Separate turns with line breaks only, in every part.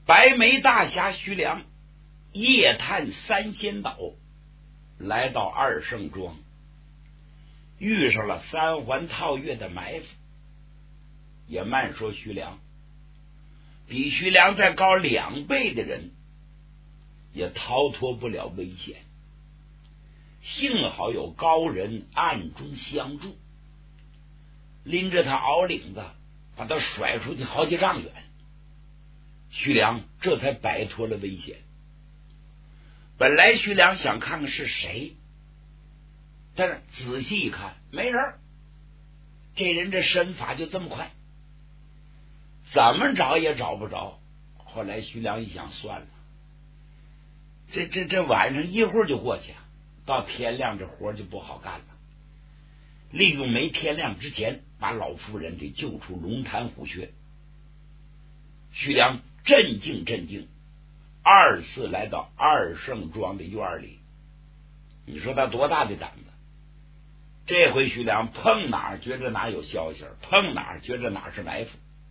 白眉大侠徐良夜探三仙岛，来到二圣庄，遇上了三环套月的埋伏。也慢说徐良，比徐良再高2倍的人也逃脱不了危险。幸好有高人暗中相助，拎着他袄领子把他甩出去好几丈远，徐良这才摆脱了危险。本来徐良想看看是谁，但是仔细一看没人，这人这身法就这么快，怎么找也找不着。后来徐良一想，算了，这晚上一会儿就过去，到天亮这活就不好干了。利用没天亮之前把老妇人给救出龙潭虎穴。徐良镇静二次来到二圣庄的院里。你说他多大的胆子？这回徐良碰哪儿觉着哪有消息，碰哪儿觉着哪是埋伏。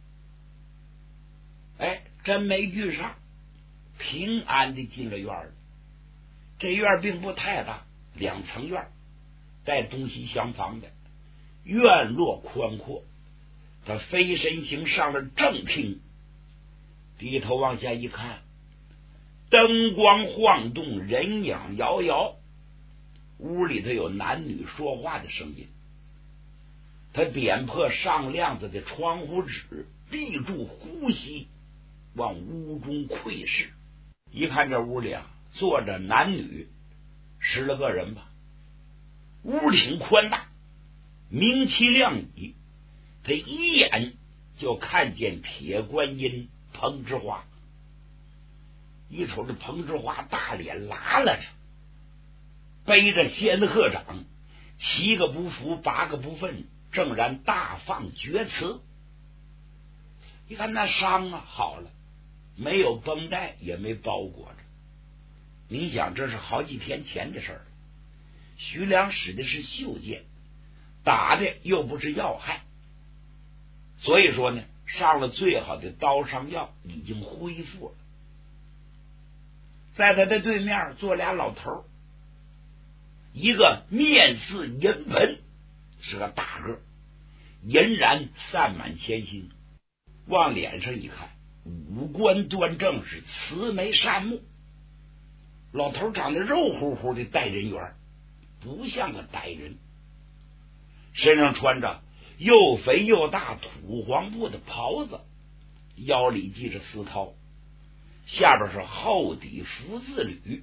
真没遇上，平安的进了院儿。这院并不太大，2层院，带东西厢房的，院落宽阔。他飞身行上了正厅，低头往下一看，灯光晃动，人影摇摇，屋里头有男女说话的声音。他点破上亮子的窗户纸，闭住呼吸，往屋中窥视。一看这屋里坐着男女10来个人吧，屋挺宽大，明其亮矣。他一眼就看见铁观音彭之花，一瞅这彭之花大脸拉拉着，背着仙鹤掌，7个不服8个不忿，正然大放厥词。一看那伤好了，没有绷带也没包裹着。你想这是好几天前的事儿，徐良使的是袖剑，打的又不是要害，所以说呢，上了最好的刀伤药，已经恢复了。在他的对面坐俩老头，一个面似银盆，是个大个，银然散满千心，往脸上一看，五官端正，是慈眉善目。老头长得肉乎乎的带人缘，不像个歹人。身上穿着又肥又大土黄布的袍子，腰里系着丝绦，下边是厚底福字履。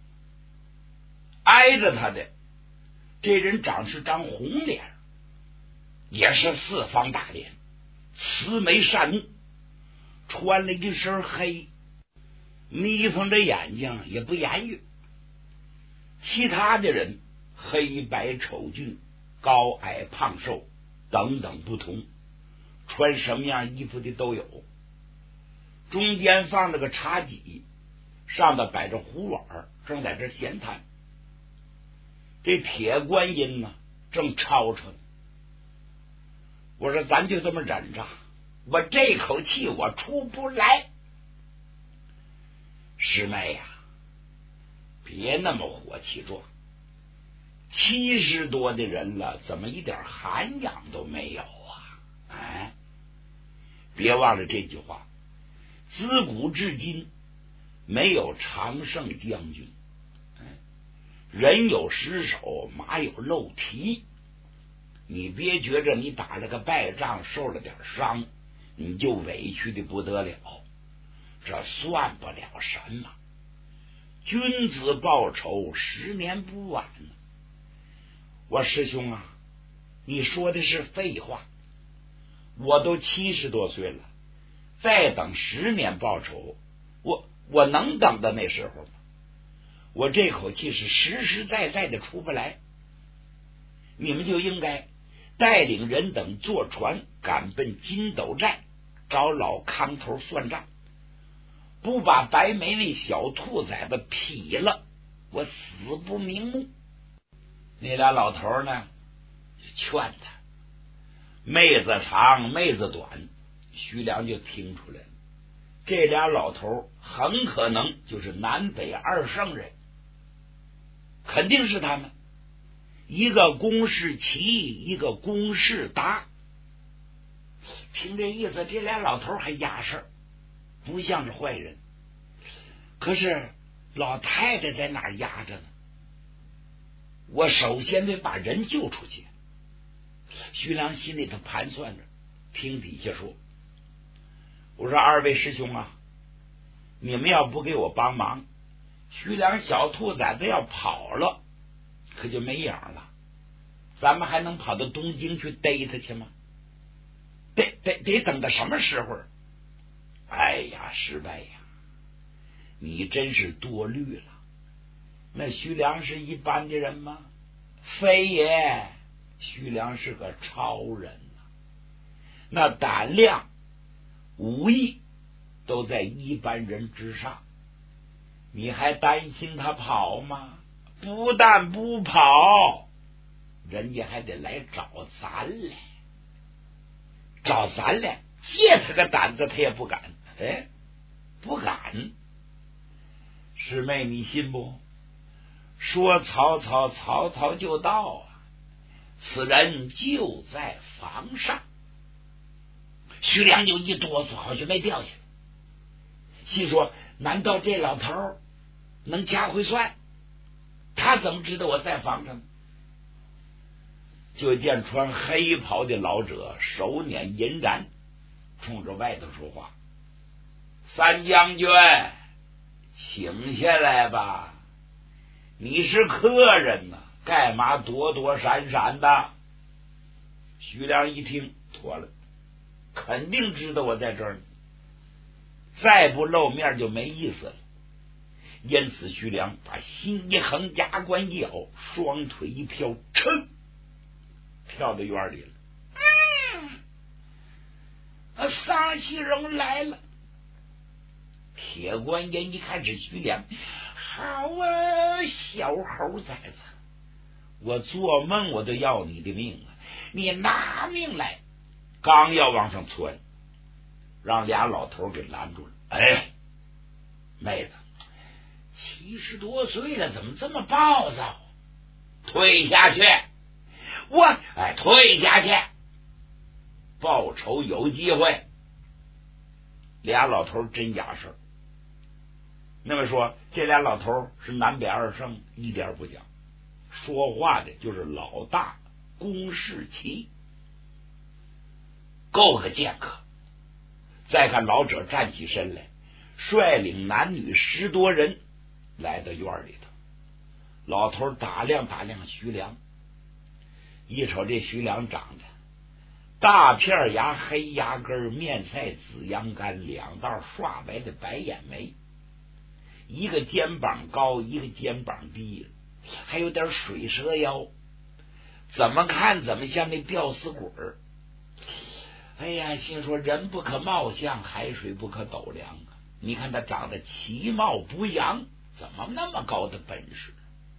挨着他的这人长是张红脸，也是四方大脸，慈眉善目，穿了一身黑，眯缝着眼睛也不言语。其他的人黑白丑俊，高矮胖瘦等等不同，穿什么样衣服的都有。中间放着个茶几，上头摆着壶碗，正在这闲谈。这铁观音呢，正吵吵呢。我说咱就这么忍着，我这口气我出不来。师妹呀，别那么火气壮，70多的人了，怎么一点涵养都没有啊？别忘了这句话，自古至今没有常胜将军，人有失手，马有漏蹄。你别觉着你打了个败仗，受了点伤，你就委屈的不得了，这算不了什么。君子报仇，10年不晚呢。我师兄啊，你说的是废话，我都70多岁了，再等10年报仇，我能等到那时候吗？我这口气是实实在在的出不来。你们就应该带领人等坐船赶奔金斗寨，找老康头算账，不把白眉那小兔崽子劈了，我死不瞑目。那俩老头呢，劝他，妹子长妹子短，徐良就听出来了， 这俩老头很可能就是南北二圣人，肯定是他们，一个公事齐，一个公事达。听这意思，这俩老头还压事儿，不像是坏人。可是老太太在哪儿压着呢？我首先得把人救出去。徐良心里头盘算着，听底下说，我说二位师兄啊，你们要不给我帮忙，徐良小兔崽子要跑了，可就没影了。咱们还能跑到东京去逮他去吗？得等到什么时候？哎呀，失败呀！你真是多虑了。那徐良是一般的人吗？非也，徐良是个超人啊！那胆量、武艺都在一般人之上，你还担心他跑吗？不但不跑，人家还得来找咱来，找咱来，借他个胆子他也不敢，不敢。师妹，你信不？说曹操，曹操就到啊！此人就在房上。徐良就一哆嗦，好像没掉下来，心说：难道这老头能掐会算？他怎么知道我在房上？就见穿黑袍的老者手捻银盏，冲着外头说话：三将军，请下来吧，你是客人呐，干嘛躲躲闪闪的？徐良一听，妥了，肯定知道我在这儿呢，再不露面就没意思了。因此徐良把心一横，牙关一咬，双腿一飘，噌，跳到院里了。桑西荣来了。铁观音一看是徐良，好啊，小猴崽子，我做梦我都要你的命啊！你拿命来！刚要往上窜，让俩老头给拦住了。妹子，70多岁了，怎么这么暴躁？退下去！退下去！报仇有机会。俩老头真牙事儿。那么说，这俩老头是南北二圣，一点不假。说话的就是老大公事齐，够个剑客。再看老者站起身来，率领男女10多人来到院里头。老头打量打量徐良，一瞅这徐良长得大片牙，黑牙根，面赛紫阳干，2道刷白的白眼眉，一个肩膀高，一个肩膀低，还有点水蛇腰，怎么看怎么像那吊死鬼儿。哎呀，心说人不可貌相，海水不可斗量啊！你看他长得其貌不扬，怎么那么高的本事？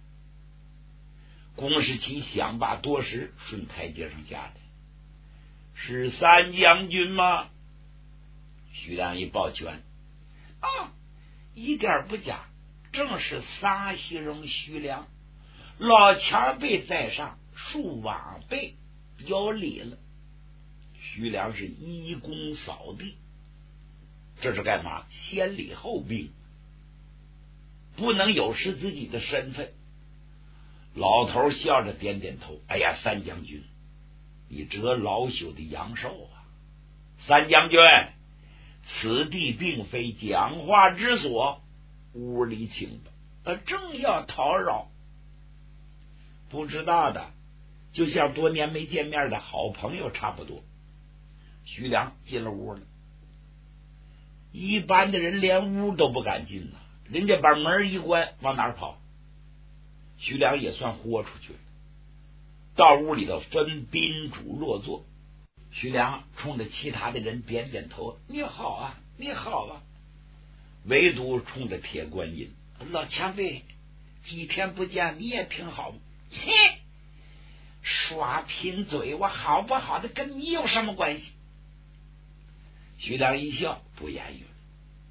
公事齐想罢多时，顺台阶上下来。是三将军吗？徐良一抱拳，一点不假，正是撒西荣徐良。老前辈在上，恕晚辈有礼了。徐良是一躬扫地，这是干嘛？先礼后兵，不能有失自己的身份。老头笑着点点头，哎呀，三将军，你折老朽的阳寿啊！三将军，此地并非讲话之所，屋里请吧。正要讨扰，不知道的就像多年没见面的好朋友差不多。徐良进了屋了，一般的人连屋都不敢进呐，人家把门一关，往哪儿跑？徐良也算豁出去了，到屋里头分宾主落座。徐良冲着其他的人点点头，你好啊，你好啊。唯独冲着铁观音，老前辈几天不见，你也挺好。嘿，耍贫嘴，我好不好的跟你有什么关系？徐良一笑，不言语了。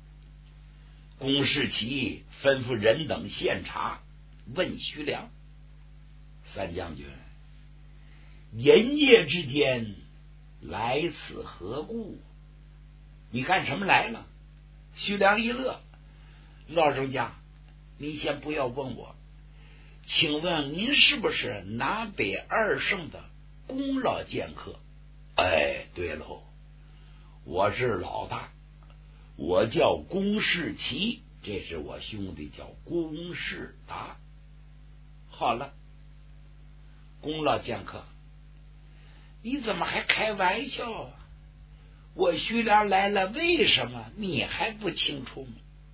公事其吩咐人等献茶，问徐良：三将军，阴夜之间来此何故？你干什么来了？徐良一乐：老人家，你先不要问我，请问您是不是南北二省的功劳剑客？哎，对喽，我是老大，我叫龚世奇，这是我兄弟叫龚世达。好了，功劳剑客，你怎么还开玩笑啊？我徐良来了，为什么你还不清楚吗？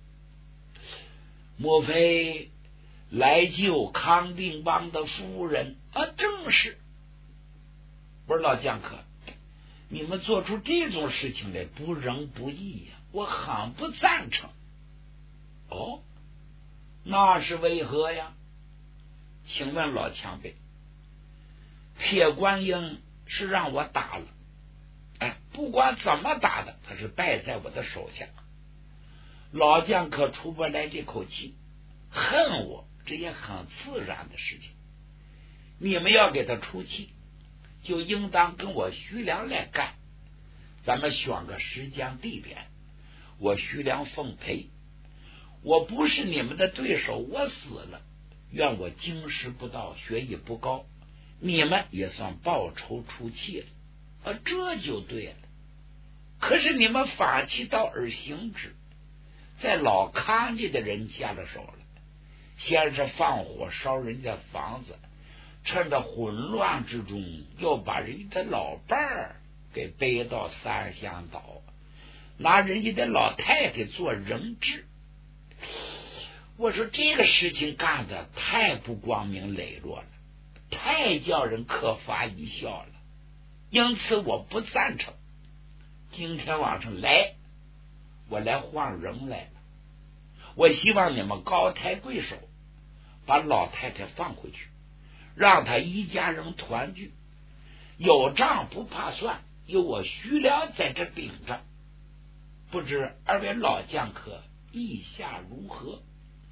莫非来救康定王的夫人啊？正是。不是老剑客，你们做出这种事情来不仁不义呀，我很不赞成。哦，那是为何呀？请问老前辈，铁观音是让我打了，哎，不管怎么打的，他是败在我的手下。老剑客出不来这口气，恨我，这也很自然的事情。你们要给他出气，就应当跟我徐良来干。咱们选个时间地点，我徐良奉陪。我不是你们的对手，我死了，愿我经师不到，学艺不高，你们也算报仇出气了啊，这就对了。可是你们反其道而行之，在老康家的人下了手了，先是放火烧人家房子，趁着混乱之中又把人家的老伴儿给背到三香岛，拿人家的老太太做人质。我说这个事情干的太不光明磊落了，太叫人可发一笑了，因此我不赞成。今天晚上来，我来换人来了，我希望你们高抬贵手，把老太太放回去，让他一家人团聚，有账不怕算，有我徐良在这顶着。不知二位老将客意下如何？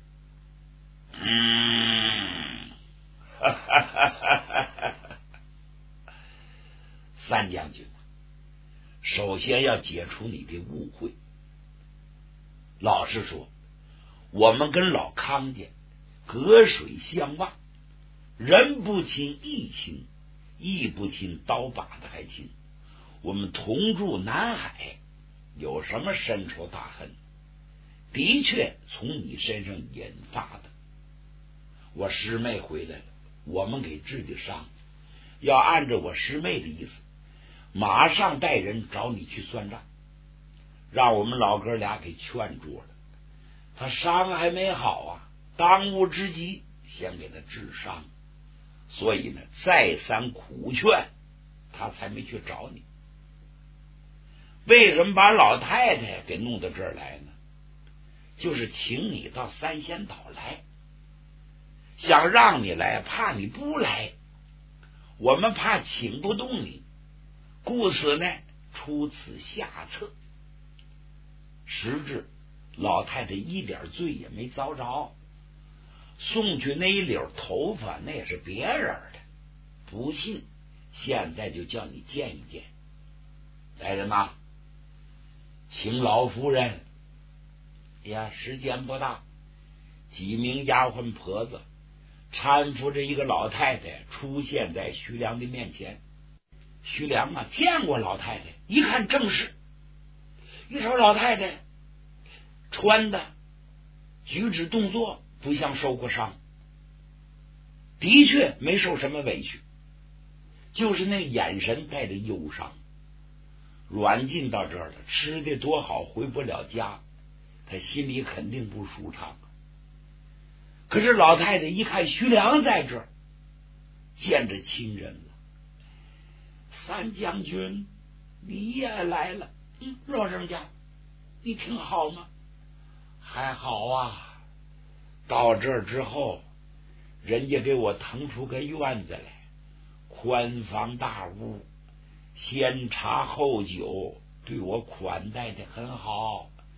三将军，首先要解除你的误会。老实说，我们跟老康家隔水相望，人不亲义亲，义不亲刀把的还亲。我们同住南海，有什么深仇大恨？的确从你身上引发的。我师妹回来了，我们给治的伤，要按照我师妹的意思，马上带人找你去算账，让我们老哥俩给劝住了。他伤还没好啊，当务之急先给他治伤，所以呢再三苦劝，他才没去找你。为什么把老太太给弄到这儿来呢？就是请你到三仙岛来，想让你来，怕你不来，我们怕请不动你，故此呢出此下策。实质老太太一点罪也没遭着，送去那一绺头发那也是别人的，不信现在就叫你见一见。来人呐，请老夫人呀，时间不大，几名丫鬟婆子搀扶着一个老太太出现在徐良的面前。徐良啊见过老太太，一看正是，一瞅老太太穿的举止动作不像受过伤，的确没受什么委屈，就是那眼神带着忧伤。软禁到这儿了，吃的多好，回不了家，他心里肯定不舒畅。可是老太太一看徐良在这儿，见着亲人了。三将军你也来了。老人家你挺好吗？还好啊，到这儿之后，人家给我腾出个院子来，宽房大屋，先茶后酒，对我款待的很好，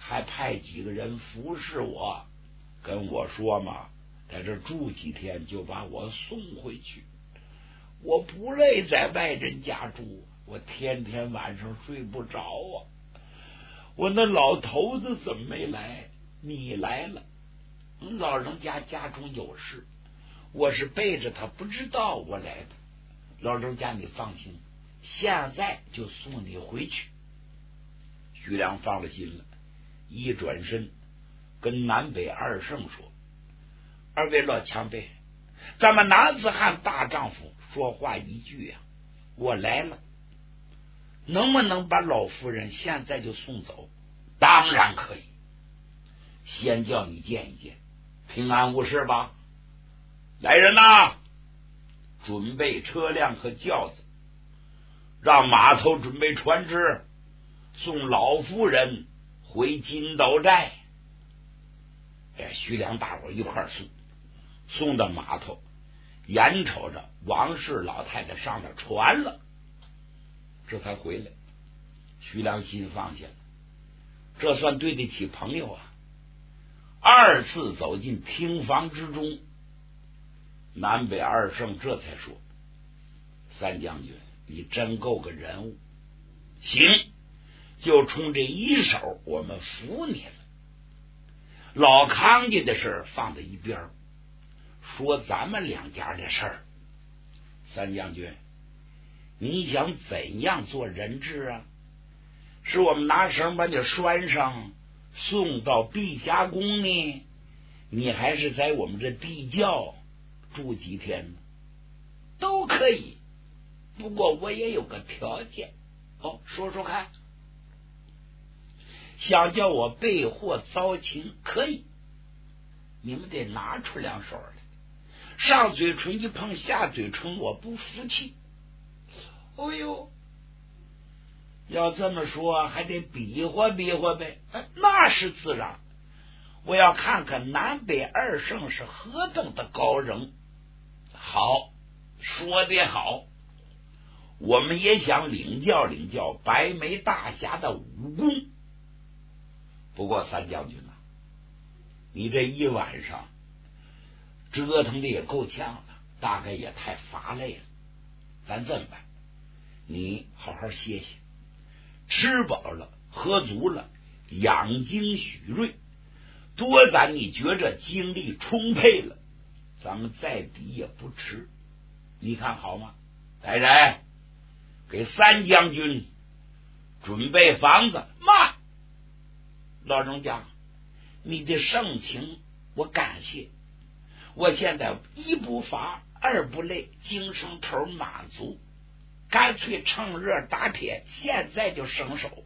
还派几个人服侍我，跟我说嘛，在这住几天就把我送回去。我不累在外人家住，我天天晚上睡不着啊。我那老头子怎么没来？你来了，老人家家中有事，我是背着他不知道我来的。老人家你放心，现在就送你回去。徐良放了心了，一转身跟南北二圣说：二位老前辈，咱们男子汉大丈夫，说话一句呀，我来了，能不能把老夫人现在就送走？当然可以，先叫你见一见，平安无事吧？来人呐，准备车辆和轿子，让码头准备船只，送老夫人回金斗寨。徐良大伙一块送到码头，眼瞅着王氏老太太上了船了，这才回来。徐良心放下了，这算对得起朋友啊。二次走进厅房之中，南北二圣这才说：三将军，你真够个人物，行，就冲这一手我们服你了。老康家的事放在一边，说咱们两家的事儿。三将军，你想怎样做人质啊？是我们拿绳把你拴上送到碧霞宫呢，你还是在我们这地窖住几天呢？都可以，不过我也有个条件。说说看。想叫我备货糟情可以，你们得拿出两手来，上嘴唇一碰下嘴唇，我不服气。哦呦，要这么说还得比划比划呗。那是自然，我要看看南北二圣是何等的高人。好，说得好，我们也想领教白眉大侠的武功。不过三将军啊，你这一晚上折腾的也够呛了，大概也太乏累了。咱这么办，你好好歇歇，吃饱了喝足了，养精蓄锐，多攒你觉着精力充沛了，咱们再比也不迟。你看好吗？来人，给三将军准备房子。慢，老人家，你的盛情我感谢，我现在一不乏二不累，精神头满足，干脆趁热打铁，现在就伸手。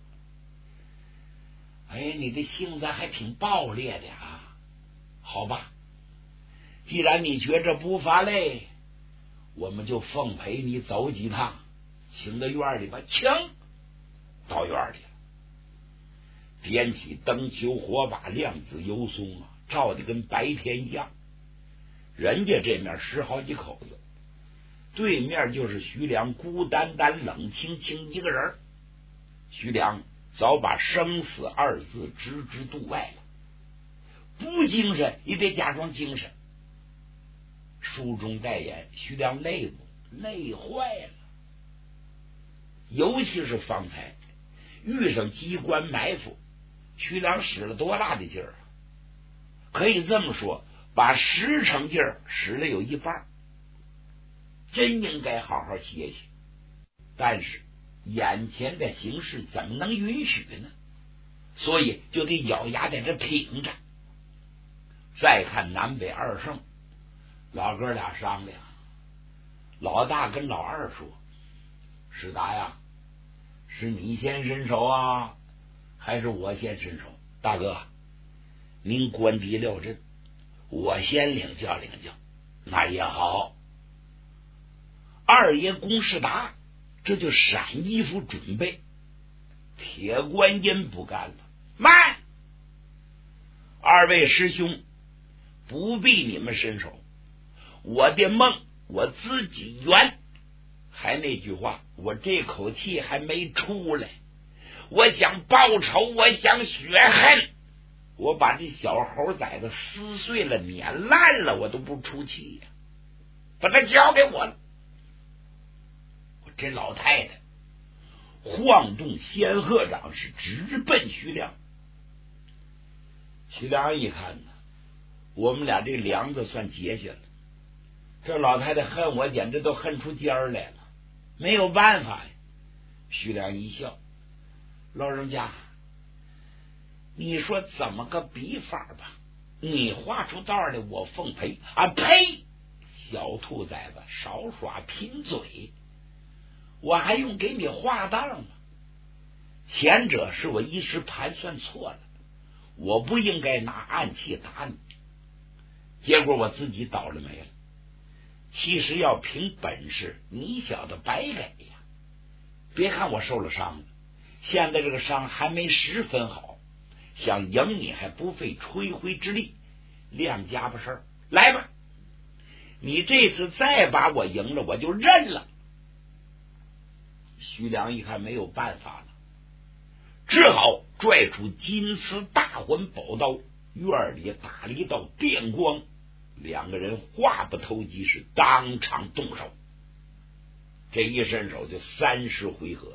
你的性子还挺暴烈的啊。好吧，既然你觉着不乏累，我们就奉陪你走几趟，请到院里吧。请到院里了，点起灯球火把，亮子油松啊，照的跟白天一样。人家这面10好几口子，对面就是徐良孤单单冷清清一个人。徐良早把生死二字置之度外了，不精神也得假装精神。书中代言，徐良累不累坏了？尤其是方才遇上机关埋伏，徐良使了多大的劲儿啊！可以这么说，把10成劲儿使了有一半，真应该好好歇歇。但是眼前的形势怎么能允许呢？所以就得咬牙在这挺着。再看南北二圣，老哥俩商量，老大跟老二说：史达呀，是你先伸手啊，还是我先伸手？大哥，您官邸撂阵，我先领教领教。那也好。二爷公世达这就闪衣服准备。铁观音不干了，慢！二位师兄，不必你们伸手，我的梦我自己圆。还那句话，我这口气还没出来， 我想报仇，我想雪恨，我把这小猴崽子撕碎了碾烂了，我都不出气呀，把他交给我了。这老太太晃动仙鹤掌，是直奔徐良。徐良一看呢，我们俩这梁子算结下了，这老太太恨我简直都恨出尖儿来了，没有办法呀。徐良一笑，老人家，你说怎么个比法吧？你画出道来，我奉陪啊！呸！小兔崽子，少耍贫嘴，我还用给你画道吗？前者是我一时盘算错了，我不应该拿暗器打你，结果我自己倒了霉了。其实要凭本事，你小子白给呀！别看我受了伤了，现在这个伤还没十分好，想赢你还不费吹灰之力，亮家巴事儿。来吧，你这次再把我赢了，我就认了。徐良一看没有办法了，只好拽出金丝大环宝刀，院里打了一道电光，两个人话不投机，是当场动手。这一伸手就30回合呀！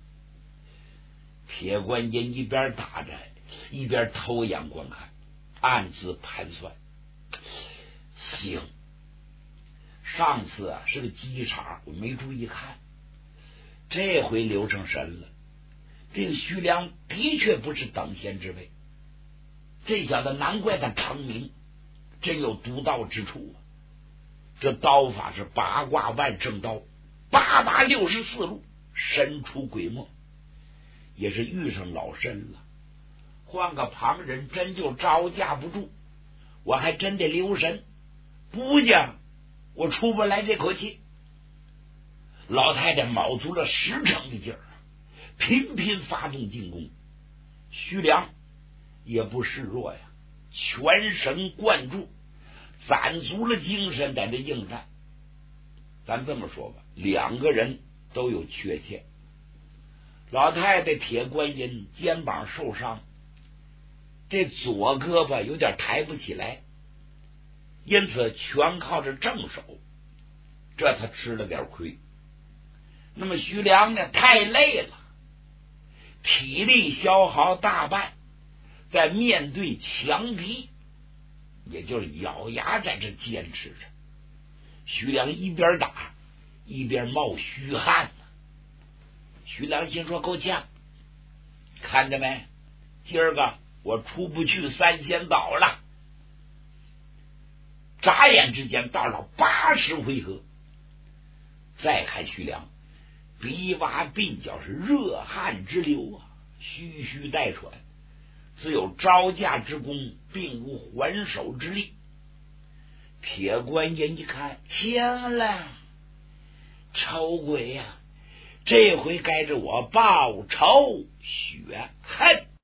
铁观音一边打着，一边偷眼观看，暗自盘算：行，上次是个机场，我没注意看，这回留上神了。这个徐良的确不是等闲之辈，这小子难怪他成名，真有独到之处啊！这刀法是八卦万正刀，864路，神出鬼没，也是遇上老身了。换个旁人真就招架不住，我还真得留神，不讲我出不来这口气。老太太卯足了10成的劲儿，频频发动进攻。徐良也不示弱呀，全神贯注，攒足了精神在这应战。咱这么说吧，两个人都有缺陷。老太太铁观音肩膀受伤，这左胳膊有点抬不起来，因此全靠着正手，这他吃了点亏。那么徐良呢，太累了，体力消耗大半，在面对强敌，也就是咬牙在这坚持着。徐良一边打一边冒虚汗呢。徐良心说够呛，看着没，今儿个我出不去3仙岛了。眨眼之间到了80回合，再看徐良鼻洼鬓角是热汗直流啊，吁吁带喘，只有招架之功，并无还手之力。铁观音一看，行了，丑鬼呀，这回该着我报仇雪恨。